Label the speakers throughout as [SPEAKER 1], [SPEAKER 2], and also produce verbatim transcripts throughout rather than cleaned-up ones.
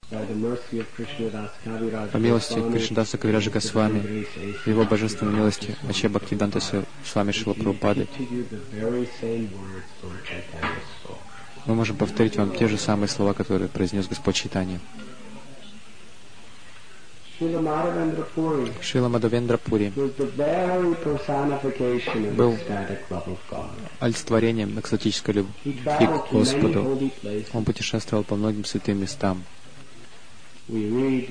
[SPEAKER 1] По милости Кришнадаса Кавираджа Госвами, Его божественной милости, Аче Бхактивиданта Свами Шрила Прабхупады, мы можем повторить вам те же самые слова, которые произнес Господь Чайтанья. Шрила Мадхавендра Пури был олицетворением экстатической любви к Господу. Он путешествовал по многим святым местам. В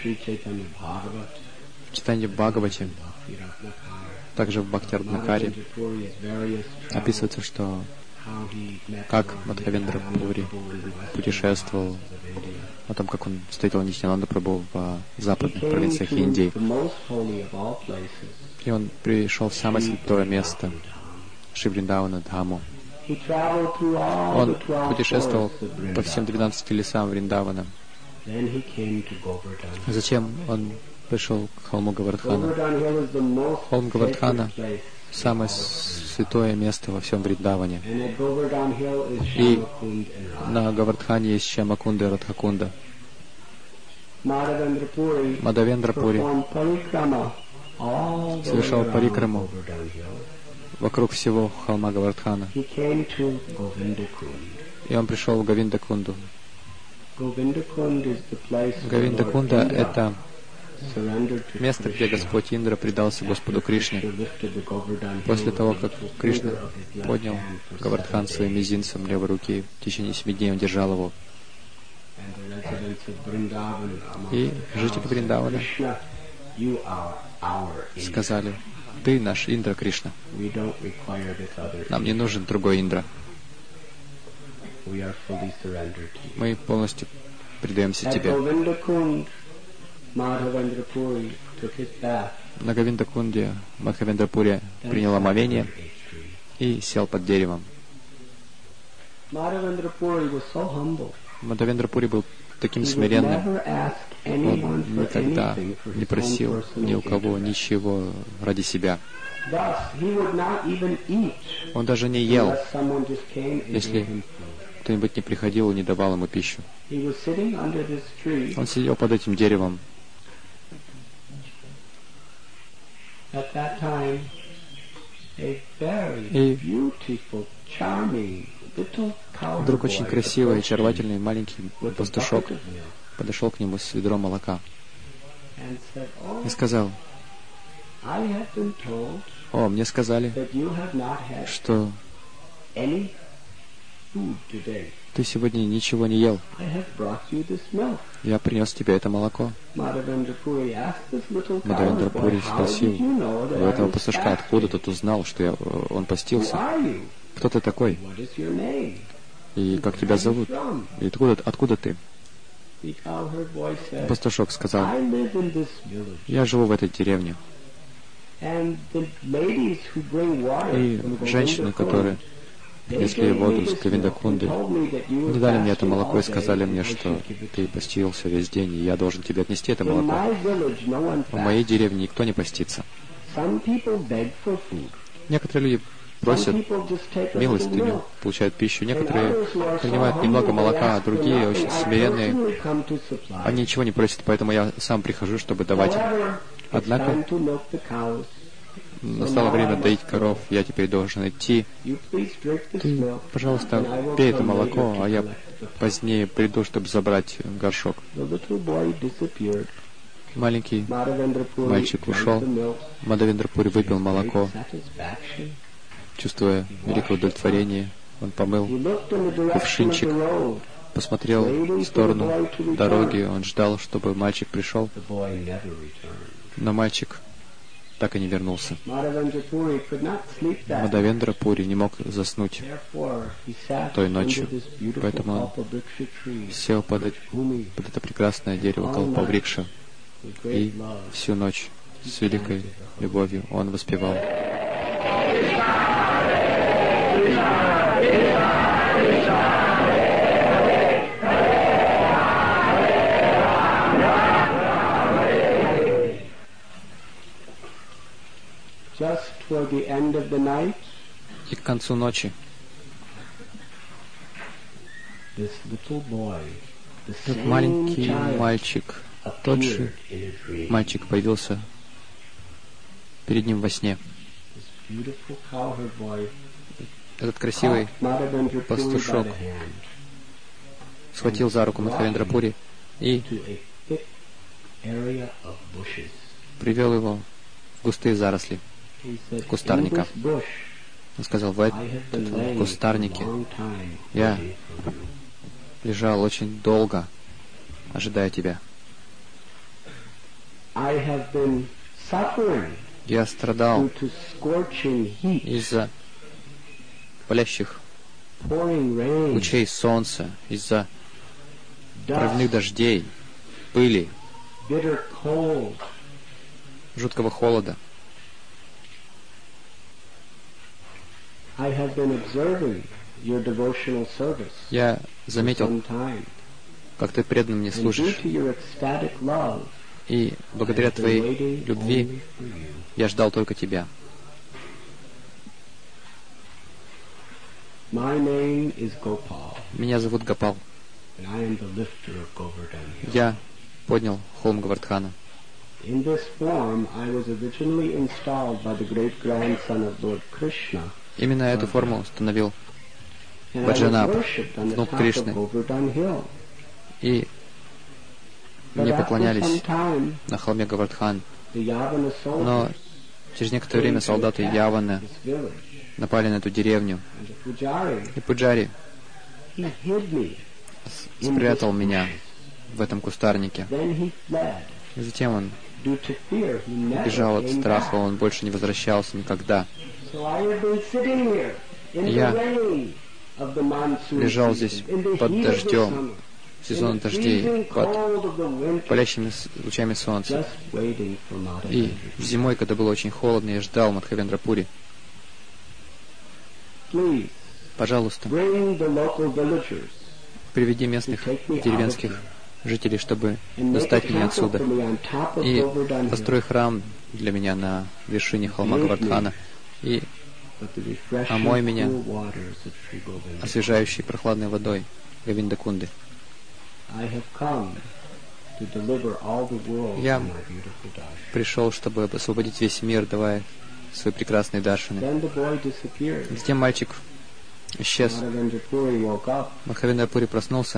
[SPEAKER 1] Чайтанья Бхагавате, также в Бхакти-Ратнакаре описывается, что как Мадхавендра Пури путешествовал, о том, как он встретил Нитьянанда Прабху в западных провинциях Индии. И он пришел в самое святое место Шри Вриндавана Дхаму. Он путешествовал по всем двенадцати лесам Вриндавана. Затем он пришел к холму Говардхана. Холм Говардхана — самое святое место во всем Вриндаване. И на Говардхане есть Шьямакунда и Радхакунда. Мадхавендра Пури совершал парикраму вокруг всего холма Говардхана. И он пришел в Говиндакунду. Говиндакунда — это место, где Господь Индра предался Господу Кришне. После того, как Кришна поднял Говардхан своим мизинцем левой руки, в течение семи дней он держал его. И жители Вриндавана сказали: «Ты наш Индра Кришна. Нам не нужен другой Индра. Мы полностью предаемся Тебе». На Говиндакунде Мадхавендра Пури принял омовение и сел под деревом. Мадхавендра Пури был таким смиренным. Он никогда не просил ни у кого ничего ради себя. Он даже не ел, если кто-нибудь не приходил и не давал ему пищу. Он сидел под этим деревом. И вдруг очень красивый, очаровательный маленький пастушок подошел к нему с ведром молока и сказал: «О, мне сказали, что ты сегодня ничего не ел. Я принес тебе это молоко». Мадхавендра Пури спросил у этого пастушка: «Откуда тот узнал, что я, он постился? Кто ты такой? И как тебя зовут? И откуда, откуда ты?» Пастушок сказал: «Я живу в этой деревне. И женщины, которые принесли воду с Говиндакунды, не дали мне это молоко и сказали мне, что ты постился весь день, и я должен тебе отнести это молоко. В моей деревне никто не постится. Некоторые люди просят милостыню, получают пищу. Некоторые принимают немного молока, а другие очень смиренные. Они ничего не просят, поэтому я сам прихожу, чтобы давать им. Однако настало время доить коров, я теперь должен идти. Ты, пожалуйста, пей это молоко, а я позднее приду, чтобы забрать горшок». Маленький мальчик ушел. Мадхавендра Пури выпил молоко. Чувствуя великое удовлетворение, он помыл кувшинчик, посмотрел в сторону дороги, он ждал, чтобы мальчик пришел. Но мальчик так и не вернулся. Мадхавендра Пури не мог заснуть той ночью, поэтому он сел под, под это прекрасное дерево Калпаврикша, и всю ночь с великой любовью он воспевал. И к концу ночи Этот маленький мальчик, тот же мальчик появился перед ним во сне. Этот красивый пастушок схватил за руку Мадхавендра Пури и привел его в густые заросли кустарника. Он сказал: в этом кустарнике я лежал очень долго, ожидая тебя. Я страдал из-за палящих лучей солнца, из-за проливных дождей, пыли, жуткого холода. Я заметил, как ты преданно мне служишь, и благодаря твоей любви я ждал только тебя. Меня зовут Гопал. Я поднял холм Говардхана. Именно эту форму установил Баджанаб, внук Кришны. И мне поклонялись на холме Говардхан. Но через некоторое время солдаты Яваны напали на эту деревню. И Пуджари спрятал меня в этом кустарнике. И затем он бежал от страха, он больше не возвращался никогда. Я лежал здесь под дождем, в сезон дождей, под палящими лучами солнца. И зимой, когда было очень холодно, я ждал Мадхавендра Пури. Пожалуйста, приведи местных деревенских жителей, чтобы достать меня отсюда. И построй храм для меня на вершине холма Говардхана. И омой меня освежающей прохладной водой Говиндакунды. Я пришел, чтобы освободить весь мир, давая свои прекрасные даршаны. Затем мальчик исчез. Мадхавендра Пури проснулся.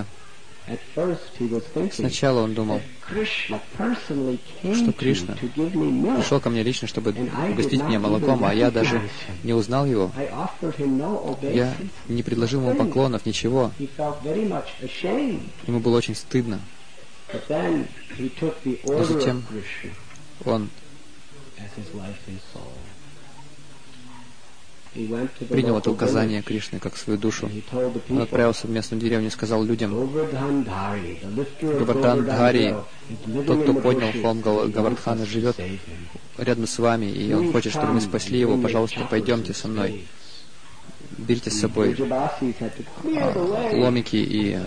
[SPEAKER 1] Сначала он думал, что Кришна пришел ко мне лично, чтобы угостить меня молоком, а я даже не узнал его. Я не предложил ему поклонов, ничего. Ему было очень стыдно. Но затем он принял это указание Кришны как свою душу. Он отправился в местную деревню и сказал людям: Говардхан-Дхари, тот, кто поднял холм Говардхана, живет рядом с вами, и он хочет, чтобы мы спасли его. Пожалуйста, пойдемте со мной. Берите с собой а, ломики и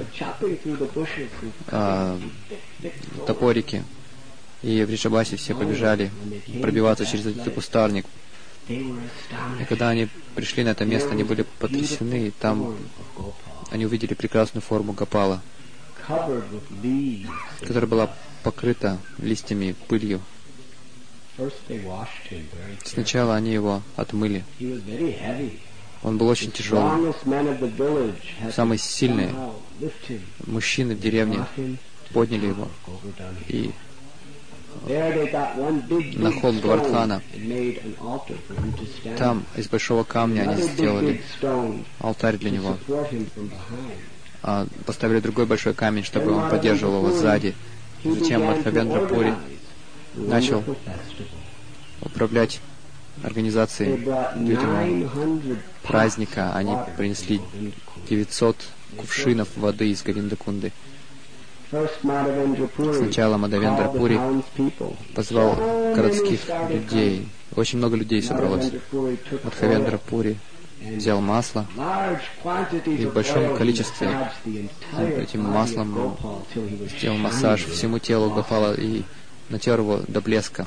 [SPEAKER 1] а, топорики. И в Вриджабасе все побежали пробиваться через этот кустарник. И когда они пришли на это место, они были потрясены, и там они увидели прекрасную форму Гопала, которая была покрыта листьями, пылью. Сначала они его отмыли. Он был очень тяжелый. Самые сильные мужчины в деревне подняли его и на холм Говардхана. Там из большого камня они сделали алтарь для него. А поставили другой большой камень, чтобы он поддерживал его сзади. Затем Мадхавендра Пури начал управлять организацией длительного праздника. Они принесли девятьсот кувшинов воды из Говиндакунды. Сначала Мадхавендра Пури позвал городских людей. Очень много людей собралось. Мадхавендра Пури взял масло и в большом количестве этим маслом сделал массаж всему телу Гопала и натер его до блеска.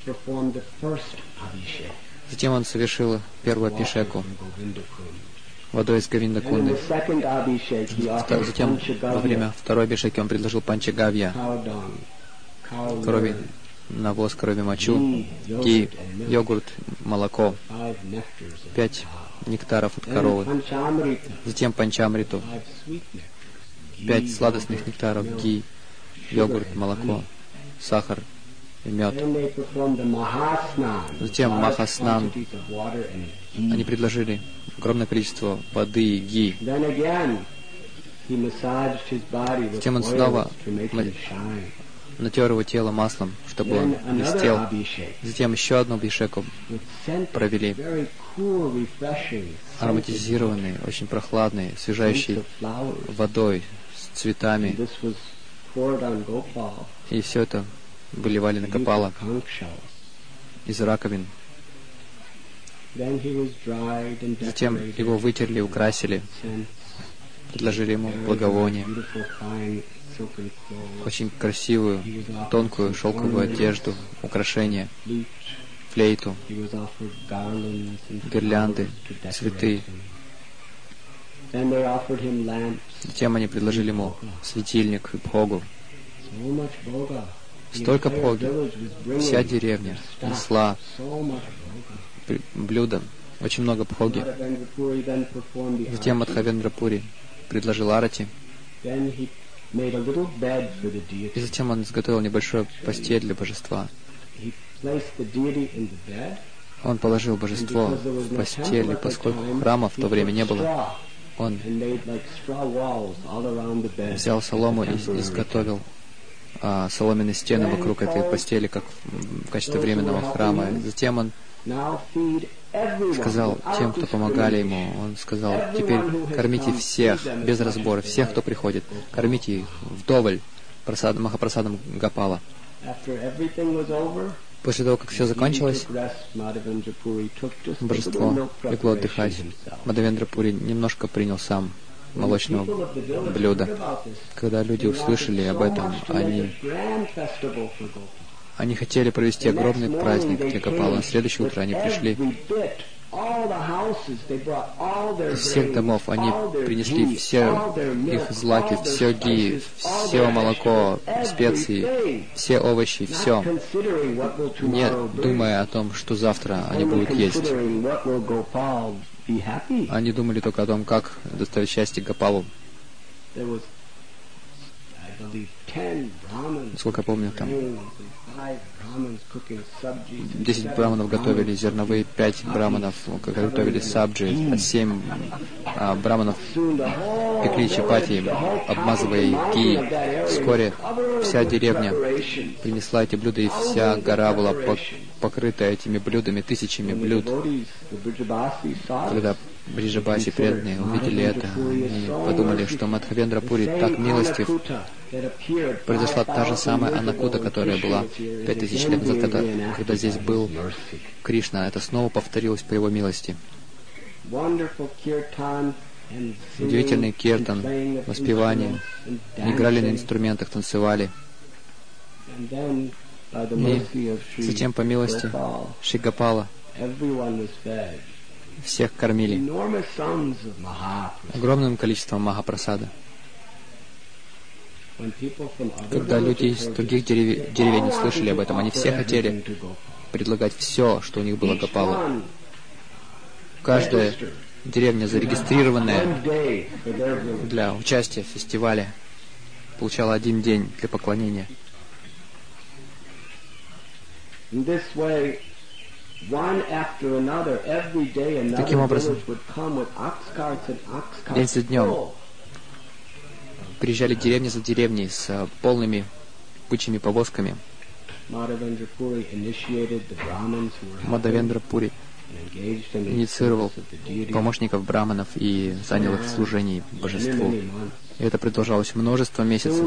[SPEAKER 1] Затем он совершил первую абхишеку. водой из Говинда-кунды. Затем, во время второй абхишеки, он предложил панчагавья, крови, навоз, крови, мочу, ги, йогурт, молоко, пять нектаров от коровы. Затем панчамриту, пять сладостных нектаров, ги, йогурт, молоко, сахар и мед. Затем махаснан. Они предложили огромное количество воды и ги. Затем он снова натер его тело маслом, чтобы он блестел. Затем еще одну абхишеку провели. Ароматизированный, очень прохладный, освежающий водой, с цветами. И все это выливали на Гопала из раковин. Затем его вытерли, украсили, предложили ему благовоние, очень красивую, тонкую шелковую одежду, украшения, флейту, гирлянды, цветы. Затем они предложили ему светильник и бхогу. Столько бхоги. Вся деревня несла блюда, очень много бхоги. Затем Мадхавендра-пури предложил арати. И затем он изготовил небольшую постель для божества. Он положил божество в постель, и поскольку храма в то время не было, он взял солому и изготовил а, соломенные стены вокруг этой постели, как в качестве временного храма. Затем он сказал тем, кто помогали ему, он сказал: теперь кормите всех, без разбора, всех, кто приходит, кормите их вдоволь прасад, махапрасадом Гопала. После того, как все закончилось, божество легло отдыхать. Мадхавендра-пури немножко принял сам молочного блюда. Когда люди услышали об этом, они, они хотели провести огромный праздник для Гопала. На следующее утро они пришли. Из всех домов они принесли все их злаки, все ги, все молоко, специи, все овощи, все, не думая о том, что завтра они будут есть. Они думали только о том, как доставить счастье Гопалу. Насколько я помню, там десять браманов готовили зерновые, пять браманов готовили сабджи, а семь а, браманов пекли чапати, обмазывая ги. Вскоре вся деревня принесла эти блюда, и вся гора была покрыта этими блюдами, тысячами блюд. Когда Бриджабаси преданные увидели это, они подумали, что Мадхавендра-пури так милостив. Произошла та же самая Анакуда, которая была пять тысяч лет назад, когда, когда здесь был Кришна. Это снова повторилось по его милости. Удивительный киртан, воспевание. Они играли на инструментах, танцевали. И затем, по милости Шри Гопала, всех кормили огромным количеством махапрасада. Когда люди из других дерев... деревень услышали об этом, они все хотели предлагать все, что у них было Гопалу. Каждая деревня, зарегистрированная для участия в фестивале, получала один день для поклонения. Таким образом, день за днем приезжали деревни за деревней с полными бычьими повозками. Мадхавендра-пури инициировал помощников браманов и занял их в служении божеству. И это продолжалось множество месяцев.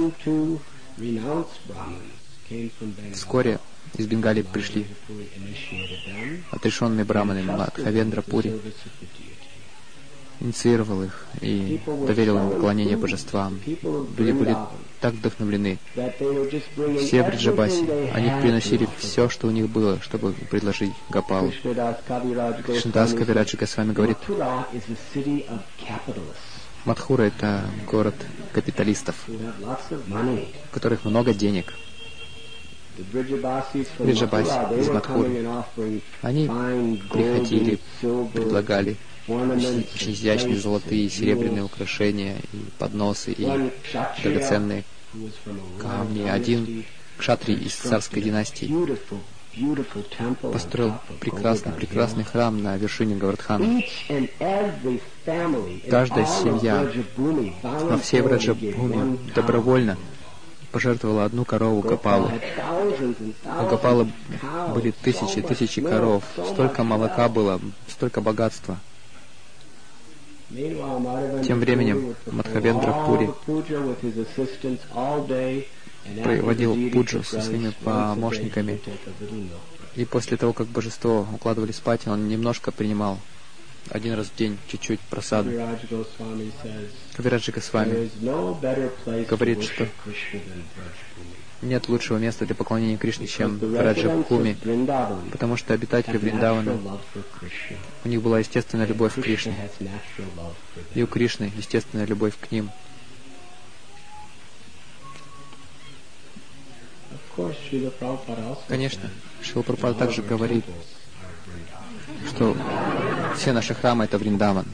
[SPEAKER 1] Вскоре из Бенгалии пришли отрешенные браманы Мадхавендра-пури инициировал их и доверил им поклонение божествам. Люди были так вдохновлены. Все в Бриджабасе, они приносили все, что у них было, чтобы предложить Гопалу. Кришнадас Кавираджа Госвами говорит, Мадхура — это город капиталистов, у которых много денег. Бриджабаси из Мадхуры, они приходили, предлагали очень изящные золотые и серебряные украшения, и подносы, и драгоценные камни. Один кшатрий из царской династии построил прекрасный, прекрасный храм на вершине Говардхана. Каждая семья во всей Враджабхуми добровольно пожертвовала одну корову Гопалу. У Гопалы были тысячи, тысячи коров. Столько молока было, столько богатства. Тем временем Мадхавендра Пури проводил пуджу со своими помощниками. И после того, как божество укладывали спать, он немножко принимал один раз в день, чуть-чуть просаду. Кавираджа Госвами говорит, что нет лучшего места для поклонения Кришне, чем Враджабхуми, потому что обитатели Вриндавана, у них была естественная любовь к Кришне, и у Кришны естественная любовь к ним. Конечно, Шрила Прабхупада также говорит, что все наши храмы — это Вриндаван.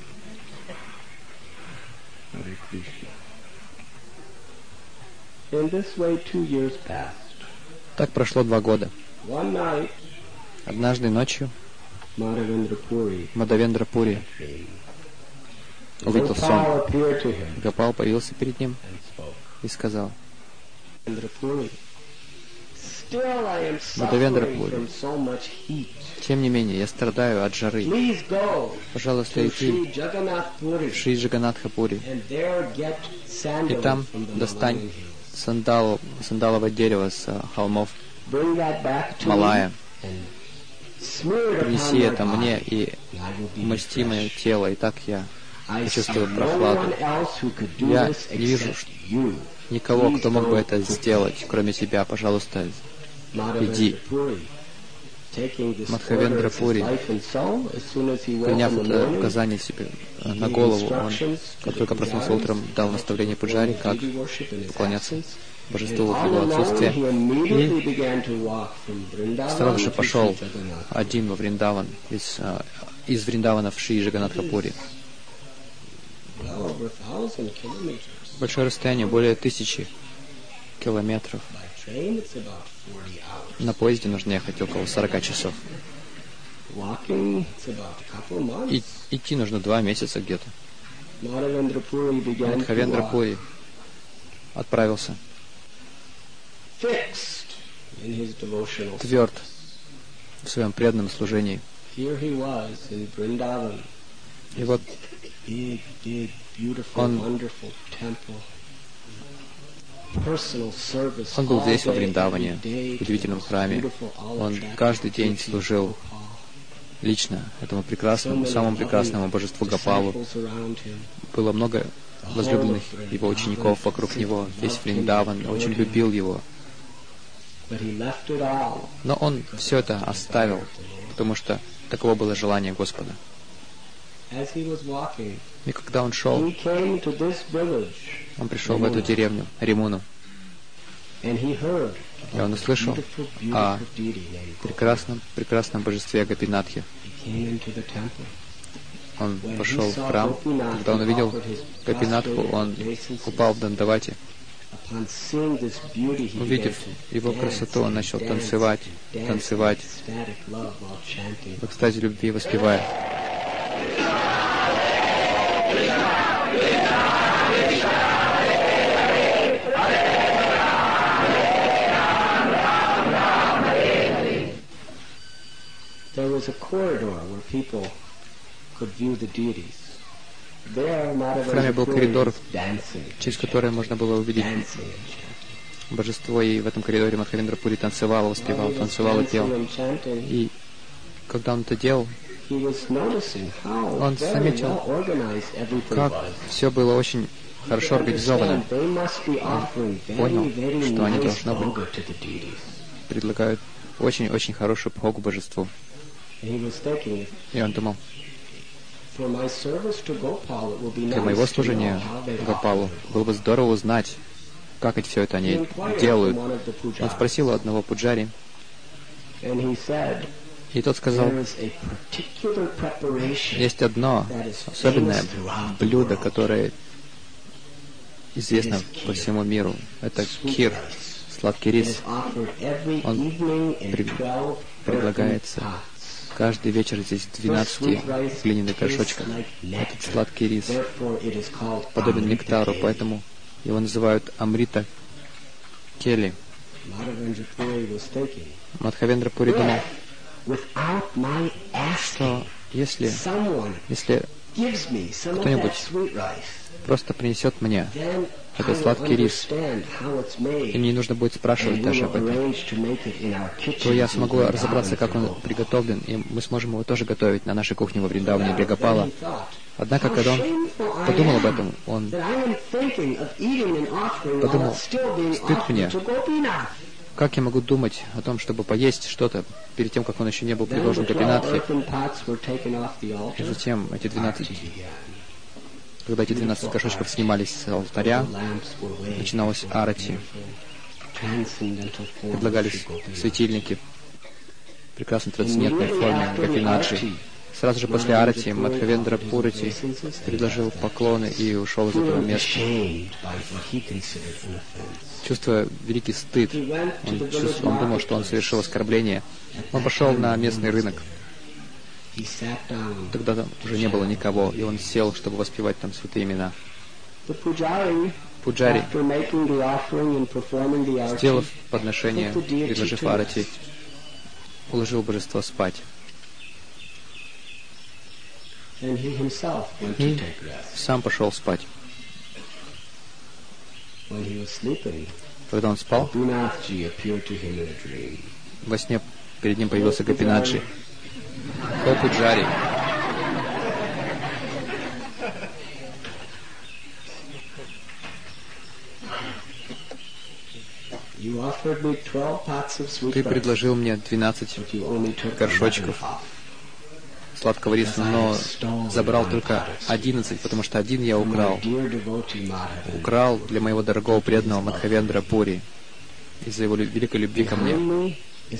[SPEAKER 1] Так прошло два года. Однажды ночью Мадхавендра Пури увидел сон. Гопал появился перед ним и сказал: Мадхавендра Пури, тем не менее, я страдаю от жары. Пожалуйста, иди в Шри Джаганатха Пури, и там достань сандал, сандаловое дерево с холмов Малая. Принеси это мне и умасти мое тело, и так я почувствую прохладу. Я не вижу никого, кто мог бы это сделать, кроме тебя. Пожалуйста, иди. Мадхавендра Пури, приняв это указание себе на голову, он, как только проснулся утром, дал наставление пуджари, как поклоняться божеству в его отсутствие, и сразу же пошел один во Вриндаван, из, из Вриндавана в Шри Джаганатха Пури. Большое расстояние, более тысячи километров. На поезде нужно ехать около сорока часов. И, идти нужно два месяца где-то. Мадхавендра Пури отправился тверд в своем преданном служении. И вот он Он был здесь, во Вриндаване, в удивительном храме. Он каждый день служил лично этому прекрасному, самому прекрасному божеству Гопалу. Было много возлюбленных его учеников вокруг него. Весь Вриндаван очень любил его. Но он все это оставил, потому что таково было желание Господа. И когда он шел, он пришел в эту деревню, Римуну, и он услышал о прекрасном, прекрасном божестве Гопинатхе. Он пошел в храм. Когда он увидел Гопинатху, он упал в Дандавати. Увидев его красоту, он начал танцевать, танцевать, в экстазе любви воспевая. В храме был коридор, через который можно было увидеть божество, и в этом коридоре Мадхавендра Пури танцевал, воспевал, танцевал и пел. И когда он это делал, Он заметил, как все было очень хорошо организовано. Он понял, что они должны быть предлагают очень-очень хорошую пхогу божеству. И он думал, для моего служения Гопалу было бы здорово узнать, как это все это они делают. Он спросил у одного пуджари, и тот сказал, есть одно особенное блюдо, которое известно по всему миру. Это кир, сладкий рис. Он при... предлагается каждый вечер здесь в двенадцати глиняных горшочках. Этот сладкий рис подобен нектару, поэтому его называют Амрита Кели. Мадхавендра Пури думал, что если, если кто-нибудь просто принесет мне этот сладкий рис, и мне не нужно будет спрашивать даже об этом, то я смогу разобраться, как он приготовлен, и мы сможем его тоже готовить на нашей кухне во Вриндаване для Гопала. Однако, когда он подумал об этом, он подумал, стыд мне, как я могу думать о том, чтобы поесть что-то перед тем, как он еще не был предложен Гопинатхе? И затем эти двенадцать, когда эти двенадцать горшочков снимались с алтаря, начиналась арати, предлагались светильники в прекрасной трансцендентной форме Гопинаджи. Сразу же после арати Мадхавендра Пурити предложил поклоны и ушел из этого места, чувствуя великий стыд. Он, чувств... он думал, что он совершил оскорбление. Он пошел на местный рынок. Тогда там уже не было никого, и он сел, чтобы воспевать там святые имена. Пуджари, сделав подношение, предложив арати, уложил божество спать. И сам пошел спать. Когда он спал, во сне перед ним появился Гопинаджи. О, Пуджари! Ты предложил мне двенадцать горшочков сладкого риса, но забрал только одиннадцать, потому что один я украл. Украл для моего дорогого преданного Мадхавендра Пури из-за его великой любви ко мне.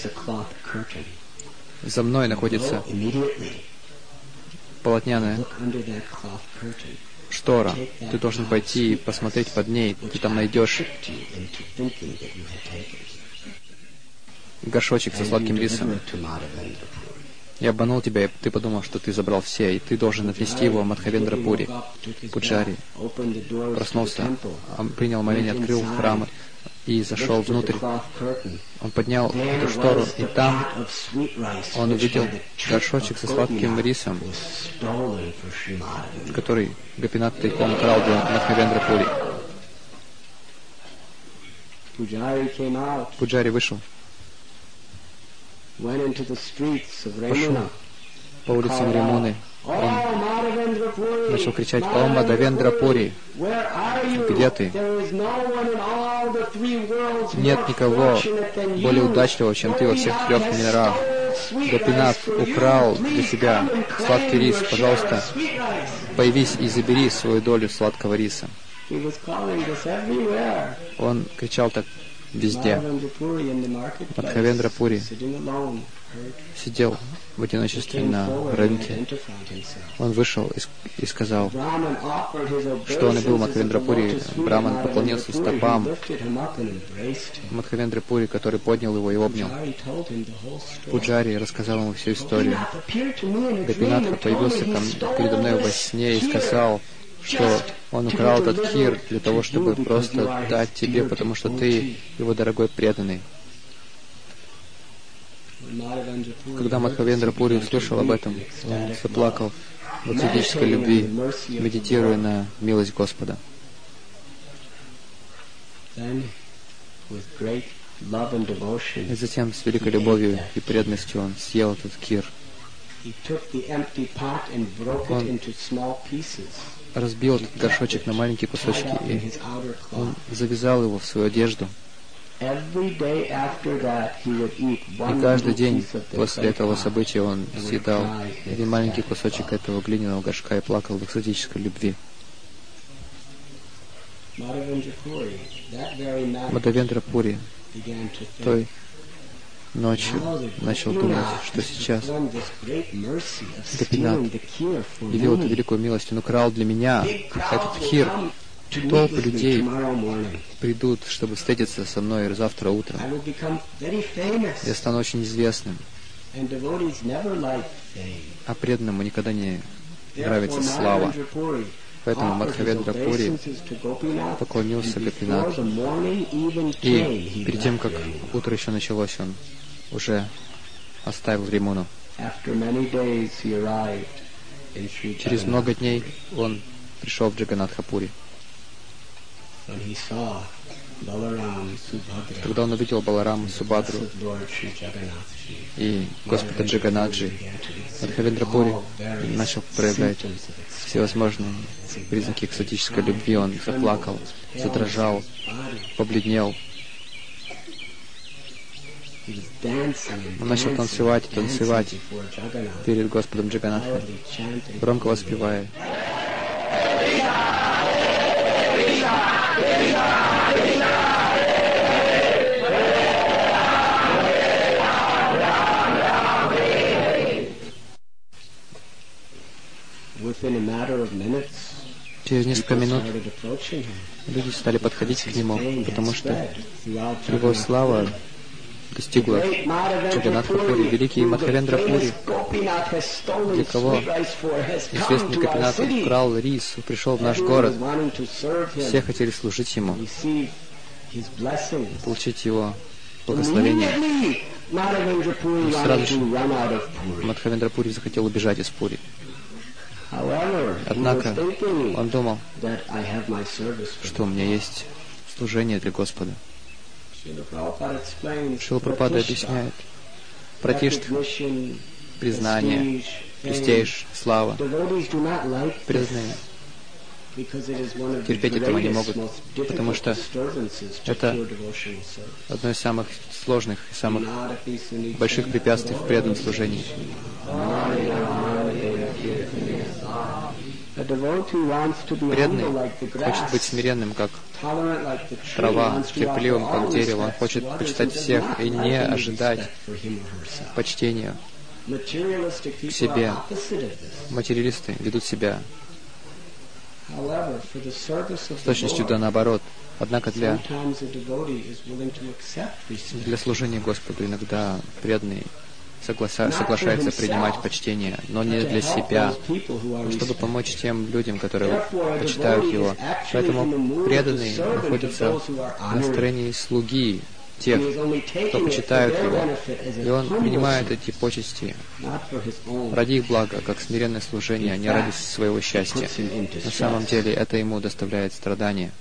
[SPEAKER 1] За мной находится полотняная штора. Ты должен пойти и посмотреть под ней. Ты там найдешь горшочек со сладким рисом. Я обманул тебя, и ты подумал, что ты забрал все, и ты должен отнести его в Мадхавендра Пури. Пуджари проснулся, он принял моление, открыл храм и зашел внутрь. Он поднял эту штору, и там он увидел горшочек со сладким рисом, который Гопинат тайком украл для Мадхавендра Пури. Пуджари вышел. Пошел по улицам Римуны. Он начал кричать: «О, Мадхавендра Пури, где ты? Нет никого более удачливого, чем ты во всех трех мирах. Гопинат украл для себя сладкий рис. Пожалуйста, появись и забери свою долю сладкого риса». Он кричал так везде. Мадхавендра Пури сидел в одиночестве на рынке. Он вышел и, и сказал, что он и был Мадхавендра Пури. Браман поклонился стопам Мадхавендра Пури, который поднял его и обнял. Пуджари рассказал ему всю историю. Гопинатха появился ко, передо мной во сне и сказал, что он украл этот кир для того, чтобы просто дать тебе, потому что ты его дорогой преданный. Когда Мадхавендра Пури услышал об этом, он заплакал в отцветической любви, медитируя на милость Господа. И затем с великой любовью и преданностью он съел этот кир. Он разбил этот горшочек на маленькие кусочки, и он завязал его в свою одежду. И каждый день после этого события он съедал один маленький кусочек этого глиняного горшка и плакал в экстатической любви. Мадхавендра Пури той ночью начал думать, что сейчас Гопинат явил эту великую милость, он украл для меня этот хир. Толпы людей придут, чтобы встретиться со мной завтра утром. Я стану очень известным. А преданному никогда не нравится слава. Поэтому Мадхавендра Пури поклонился Гопинату. И перед тем, как утро еще началось, он уже оставил Римуну. Через много дней он пришел в Джаганатха-Пури. Когда он увидел Баларама, Субхадру и Господа Джаганатхи, Мадхавендра Пури начал проявлять всевозможные признаки экстатической любви. Он заплакал, задрожал, побледнел. Он начал танцевать и танцевать перед Господом Джаганатхой, громко воспевая. Через несколько минут люди стали подходить к нему, потому что его слава достигла Джаганатха Пури. Великий Мадхавендра Пури, для кого известный Гопинат украл рис, пришел в наш город. Все хотели служить ему, получить его благословение. И сразу же Мадхавендра Пури захотел убежать из Пури. Однако он думал, что у меня есть служение для Господа. Шрила Прабхупада объясняет: пратиштха, признание, престиж, слава. Преданные терпеть этого не могут, потому что это одно из самых сложных и самых больших препятствий в преданном служении. Преданный хочет быть смиренным, как трава, терпеливым, как дерево. Он хочет почитать всех и не ожидать почтения к себе. Материалисты ведут себя с точностью да наоборот. Однако для, для служения Господу иногда преданный согласа, соглашается принимать почтение, но не для себя, а чтобы помочь тем людям, которые почитают Его. Поэтому преданный находится в настроении слуги тех, кто почитают Его, и он принимает эти почести ради их блага, как смиренное служение, а не ради своего счастья. На самом деле это ему доставляет страдания.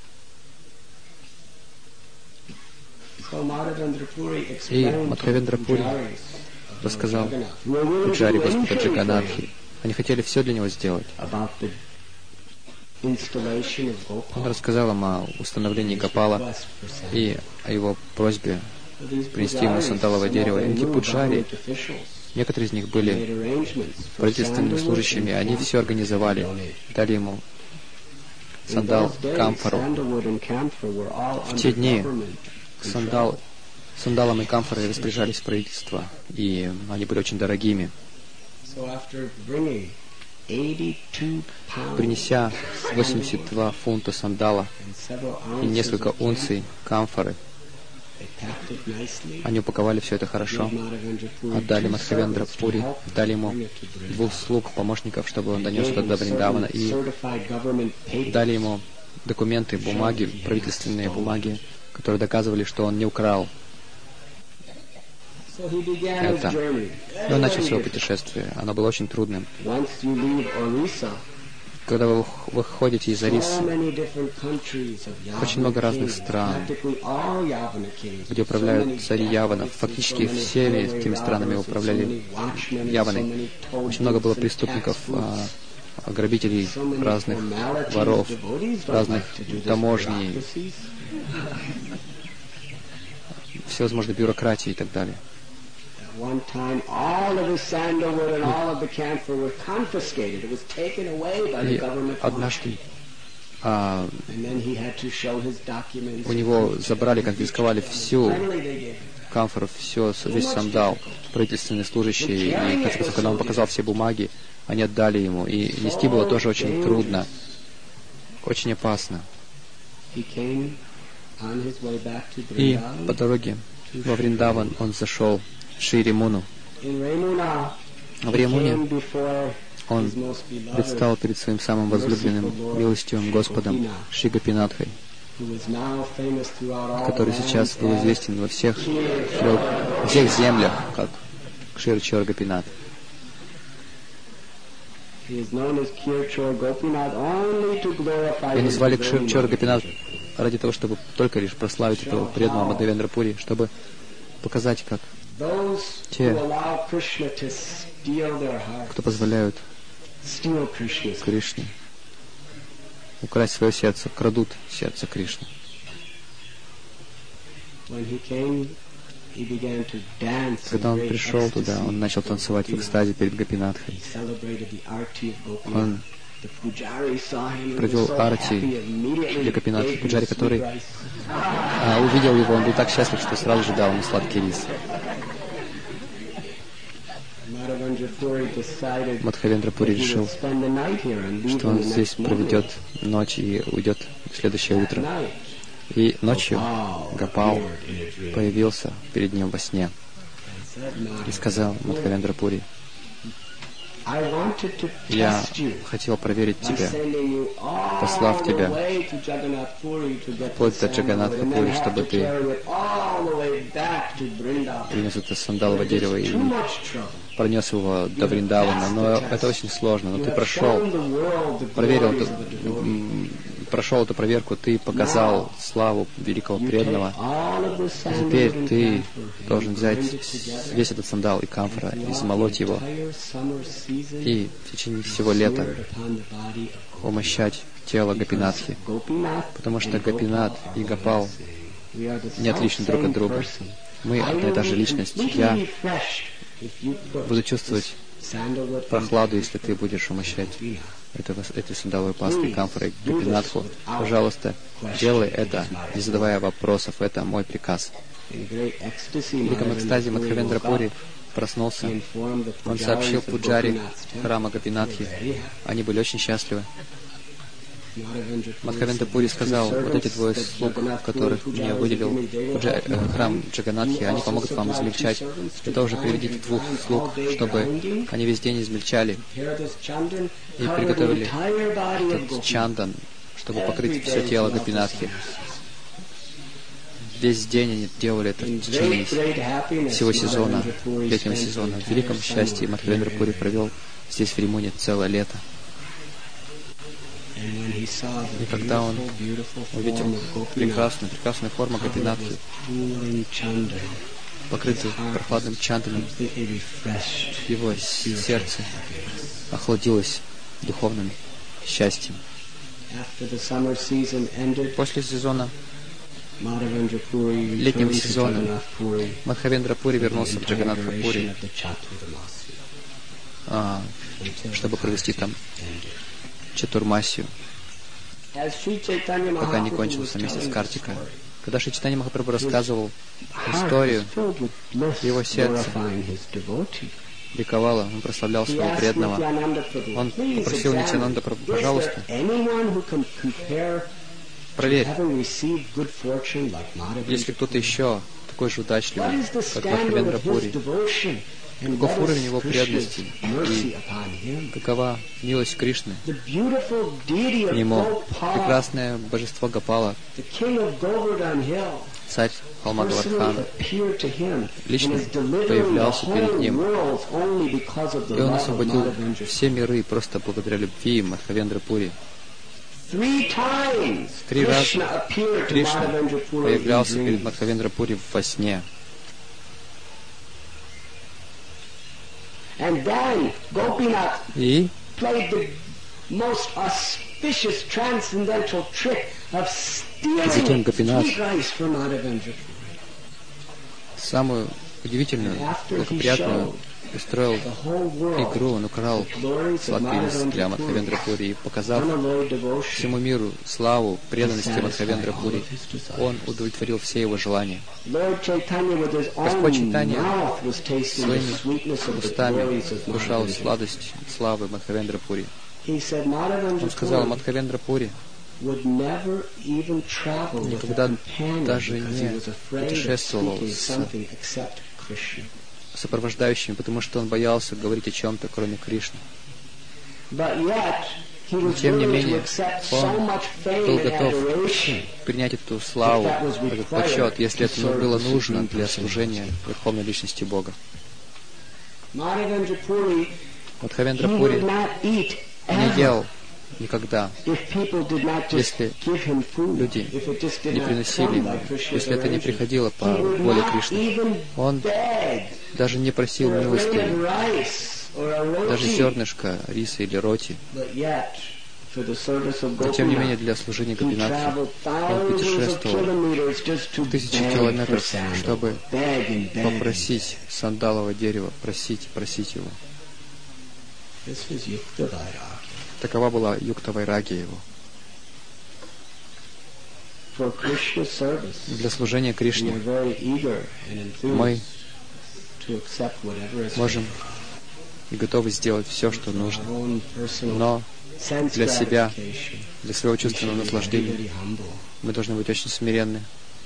[SPEAKER 1] И Мадхавендра Пури рассказал Пуджари Господа Джаганатхи. Они хотели все для него сделать. Он рассказал им о установлении Гопала и о его просьбе принести ему сандаловое дерево. И эти пуджари, некоторые из них были правительственными служащими, они все организовали, дали ему сандал, камфору. В те дни сандал Сандалом и камфорой распоряжались в правительство, и они были очень дорогими. Принеся восемьдесят два фунта сандала и несколько унций камфоры, они упаковали все это хорошо, отдали Мадхавендра Пури, дали ему двух слуг, помощников, чтобы он донес это до Вриндавана, и дали ему документы, бумаги, правительственные бумаги, которые доказывали, что он не украл это. И он начал свое путешествие. Оно было очень трудным. когда вы выходите из Арисы, очень много разных стран, где управляют цари Яванов. Фактически всеми теми странами управляли Яваны. Очень много было преступников, грабителей, разных воров, разных таможней, всевозможной бюрократии и так далее. И однажды а, у него забрали, конфисковали всю камфору, все, весь сандал, правительственные служащие, и, в конце концов, когда он показал все бумаги, они отдали ему, и нести было тоже очень трудно, очень опасно. И по дороге во Вриндаван он зашел в Шри Ремуну. В Ремуне он предстал перед своим самым возлюбленным, милостивым Господом Шри Гопинатхой, который сейчас был известен во всех, во всех землях, как Кшир Чор Гопинат. И назвали Кшир Чор Гопинат ради того, чтобы только лишь прославить этого преданного Мадхавендра Пури, чтобы показать, как те, кто позволяют Кришне украсть свое сердце, крадут сердце Кришны. Когда он пришел туда, он начал танцевать в экстазе перед Гопинатхой. Он провел арти для Гопинатхи. Пуджари, который а, увидел его, он был так счастлив, что сразу же дал ему сладкий рис. Мадхавендра Пури решил, что он здесь проведет ночь и уйдет в следующее утро. И ночью Гопал появился перед ним во сне и сказал Мадхавендра Пури: «Я хотел проверить тебя, послав тебя вплоть до Джаганатха Пури, чтобы ты принес это сандалово дерево и пронес его до Вриндавана. Но это очень сложно. Но ты прошел, проверил, прошел эту проверку, ты показал славу великого преданного. Теперь ты должен взять весь этот сандал и камфора, измолоть его, и в течение всего лета умощать тело Гопинатхи, потому что Гопинат и Гопал не отличны друг от друга. Мы одна и та же личность. Я буду чувствовать прохладу, если ты будешь умощать этого, этой сандаловой пастой камфорой Гопинатху. Пожалуйста, делай это, не задавая вопросов. Это мой приказ. В великом экстазе Мадхавендра Пури проснулся. Он сообщил пуджари храма Гопинатхи. Они были очень счастливы. Мадхавендра Пури сказал: вот эти двое слуг, которых мне выделил пуджа, э, храм Джаганатхи, они помогут вам измельчать. Вы тоже приведите двух слуг, чтобы они весь день измельчали и приготовили этот чандан, чтобы покрыть все тело Гопинатхи. Весь день они делали это в течение всего сезона, летнего сезона. В великом счастье Мадхавендра Пури провел здесь в Ремуне целое лето. И когда он увидел прекрасную, прекрасную форму Гопинатхи, покрытую прохладным чанданом, его сердце охладилось духовным счастьем. После сезона, летнего сезона, Мадхавендра Пури вернулся в Джаганатха Пури, а, чтобы провести там Чатурмасию, пока не кончился месяц Картика. Когда Шри Чайтанья Махапрабху рассказывал историю, его сердце ликовало, он прославлял своего преданного. Он попросил Нитьянанда Прабху: пожалуйста, проверь, если кто-то еще такой же удачливый, как Мадхавендра Пури, каков уровень его преданности и какова милость Кришны к нему. Прекрасное божество Гопала, царь холма Говардхана, лично появлялся перед ним, и он освободил все миры просто благодаря любви Мадхавендра Пури. Три раза Кришна появлялся перед Мадхавендра Пури во сне. И затем Гопинат самую удивительную, благоприятную устроил игру, он украл сладкий для Мадхавендра Пури и, показав всему миру славу преданности Мадхавендра Пури, он удовлетворил все его желания. Господь Чайтанья своими устами вкушал сладость славы Мадхавендра Пури. Он сказал, Мадхавендра Пури никогда даже не путешествовал с сопровождающими, потому что он боялся говорить о чем-то, кроме Кришны. Но, тем не менее, он был готов принять эту славу, этот почет, если это было нужно для служения Верховной Личности Бога. Мадхавендра Пури не ел никогда, если люди не приносили ему, если это не приходило по воле Кришны. Он даже не просил милости, даже зернышко риса или роти. Но, тем не менее, для служения Гопинатхи он путешествовал тысячи километров, чтобы попросить сандаловое дерево, просить, просить его. Такова была юкта вайрагия его. Для служения Кришне мы можем и готовы сделать все, что нужно. Но для себя, для своего чувственного наслаждения, мы должны быть очень смиренны.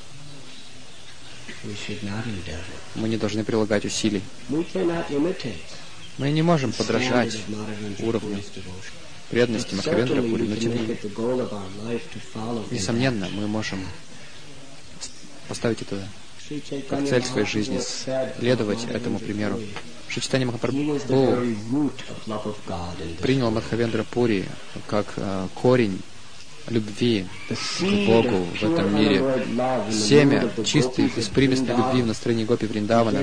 [SPEAKER 1] Мы не должны прилагать усилий. Мы не можем подражать уровню преданности Мадхавендра Пури, но тем не менее, несомненно, мы можем поставить это как цель своей жизни, следовать этому примеру. Шри Чайтанья Махапрабху принял Мадхавендра Пури как э, корень любви к Богу в этом мире. Семя чистой, беспримесной любви в настроении Гопи Вриндавана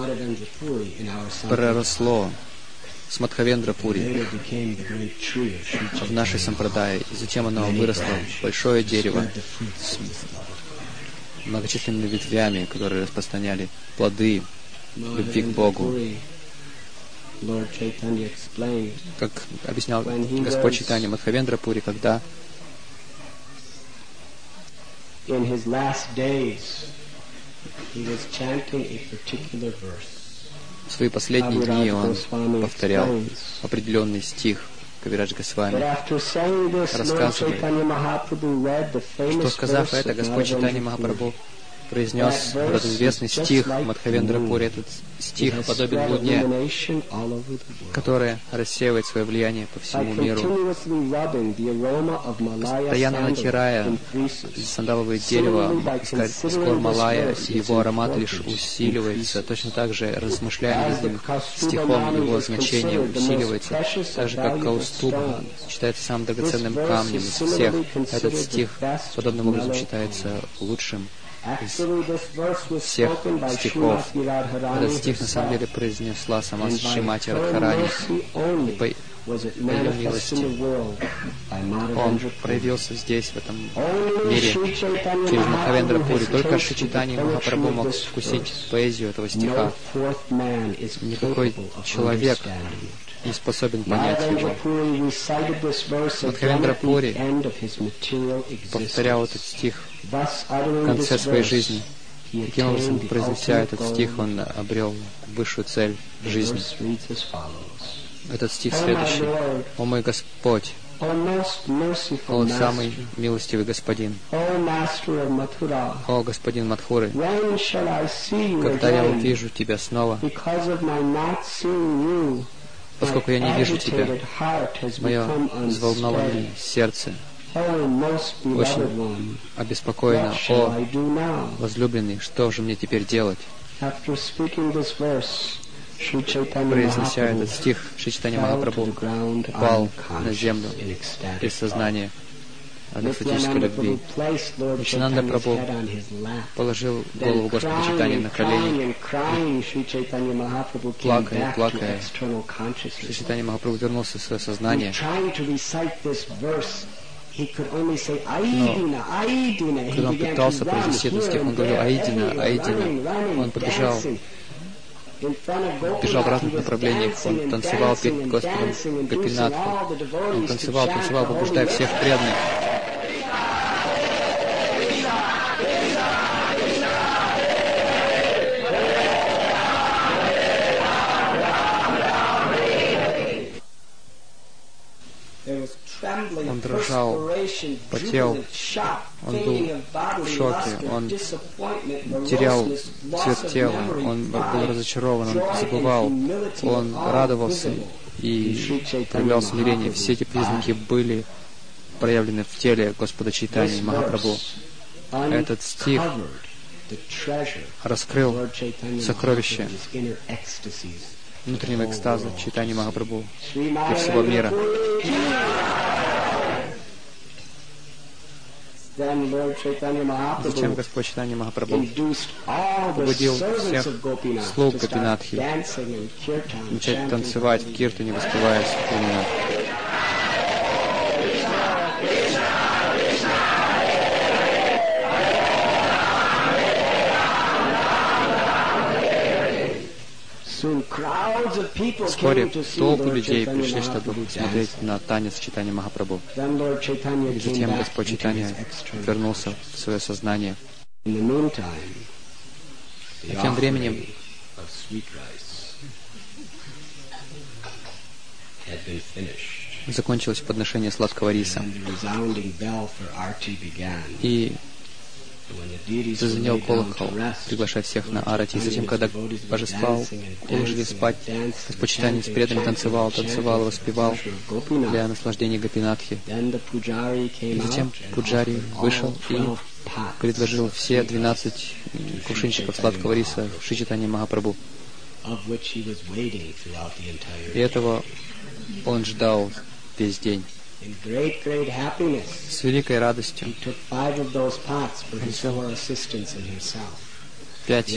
[SPEAKER 1] проросло с Мадхавендра Пури в нашей сампрадае, и затем оно выросло в большое дерево с многочисленными ветвями, которые распространяли плоды любви к Богу. Как объяснял Господь Чайтанья, Мадхавендра Пури, когда в свои последние дни он повторял определенный стих Кавирадж Госвами, рассказывает, что, сказав это, Господь Чайтанья Махапрабху произнес этот известный стих Мадхавендра Пури. Этот стих подобен луне, которая рассеивает свое влияние по всему миру. Постоянно натирая сандаловое дерево из кор Малая, его аромат лишь усиливается. Точно так же, размышляя над этим стихом, его значение усиливается. Так же, как Каустубха считается самым драгоценным камнем из всех, этот стих подобным образом считается лучшим из всех стихов. Этот стих на самом деле произнесла сама Шримати Радхарани. И по, по ее милости он проявился здесь, в этом мире, через Мадхавендра Пури. Только Шри Чайтанья Махапрабху мог вкусить поэзию этого стиха. Никакой человек не способен понять его. Мадхавендра Пури повторял этот стих в конце своей жизни. Таким образом, произнеся этот стих, он обрел высшую цель в жизни. Этот стих следующий. «О мой Господь, о самый милостивый Господин, о Господин Мадхуры, когда я увижу Тебя снова, поскольку я не вижу Тебя, мое взволнованное сердце очень обеспокоена: «О, возлюбленный, что же мне теперь делать?» Произнеся этот стих, Шри Чайтанья Махапрабху упал на землю без сознания от экстатической любви. Нитьянанда Прабху положил голову Господа Чайтаньи на колени, плакая, плакая. Шри Чайтанья Махапрабху вернулся в свое сознание. Но когда он пытался произнести этот стих, он говорил: «Аидина, Аидина». Он побежал, бежал в разных направлениях. Он танцевал перед Господом Гопинатху. Он танцевал, танцевал, побуждая всех преданных. Он дрожал, потел, он был в шоке, он терял цвет тела, он был разочарован, он забывал, он радовался и проявлял смирение. Все эти признаки были проявлены в теле Господа Чайтаньи Махапрабху. Этот стих раскрыл сокровище внутреннего экстаза Чайтаньи Махапрабху для всего мира. Затем Господь Чайтанья Махапрабху побудил всех слуг Гопинатхи начать танцевать в киртане, воспевая имена. Вскоре толпы людей пришли, чтобы смотреть на танец Чайтаньи Махапрабху. И затем Господь Чайтанья вернулся в свое сознание. А тем временем закончилось подношение сладкого риса. И зазвенел колокол, приглашая всех на арати. И затем, когда божества уложили спать, Господь Чайтанья с преданными танцевал, танцевал и воспевал для наслаждения Гопинатхи. И затем Пуджари вышел и предложил все двенадцать кувшинчиков сладкого риса Шри Чайтанье Махапрабху. И этого он ждал весь день. С великой радостью он взял пять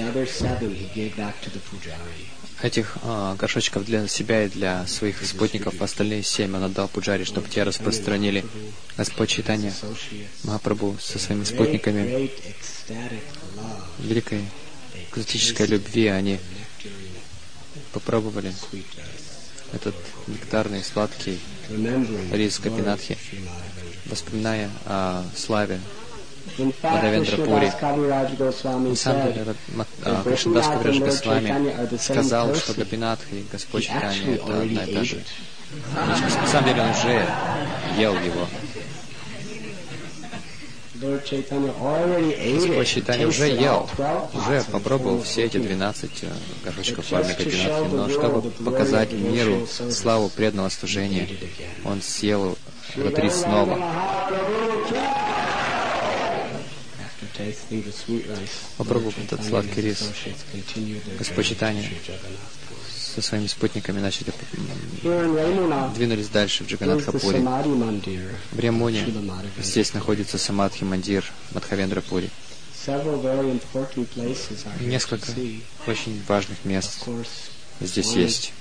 [SPEAKER 1] этих а, горшочков для себя и для своих спутников, остальные семь он отдал Пуджари, чтобы те распространили. Господь Чайтанья Махапрабху со своими спутниками великой экзотической любви они попробовали этот нектарный, сладкий рис Гопинатхи, вспоминая о славе Мадхавендра Пури. На самом деле, этот Кришнадас Кавирадж Госвами сказал, что Гопинатхи и Господь Чайтанья — это одна и та же. На самом деле, он уже ел его. Господь Чайтанья уже ел, уже попробовал все эти двенадцать горшочков варны Гопинатхи, но чтобы показать миру славу преданного служения, он съел этот рис снова. Попробовав этот сладкий рис, Господь Чайтанья со своими спутниками начали двинулись дальше в Джаганнатха-пури. В Ремуне здесь находится Самадхи Мандир Мадхавендра Пури. Несколько очень важных мест здесь есть.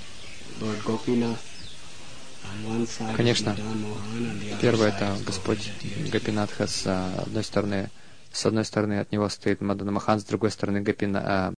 [SPEAKER 1] Конечно, первое — это Господь Гопинатха. С одной стороны, с одной стороны от него стоит Мадана Махан, с другой стороны Гопина,